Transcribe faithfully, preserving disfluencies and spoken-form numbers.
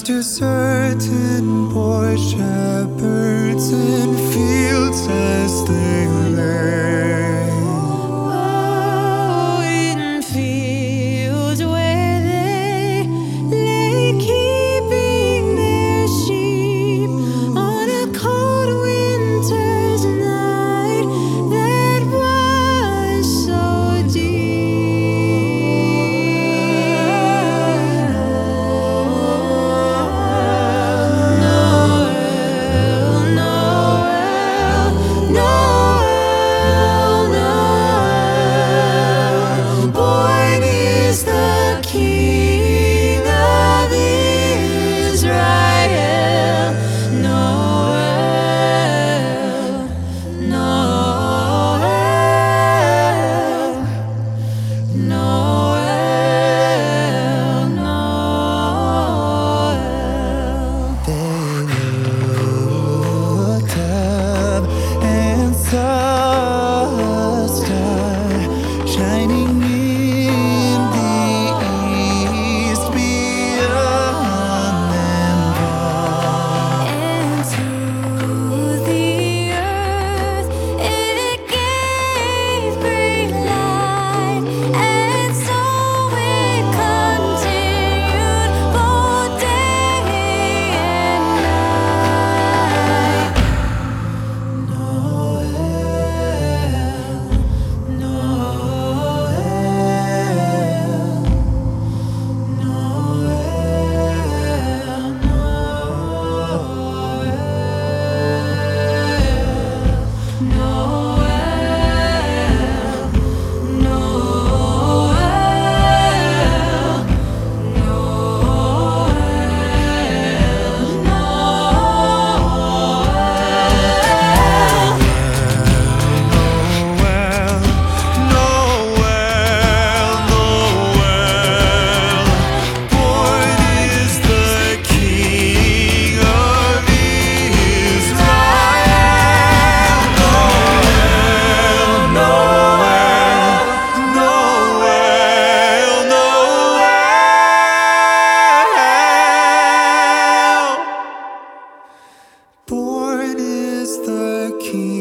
to certain poor shepherds in fields as they lay. Oh, in fields where they lay, keeping their sheep on a cold winter's night that was so shining in the east beyond them bright. and to the earth it gave great light, and so it continued for day and night. Noel, born is the King.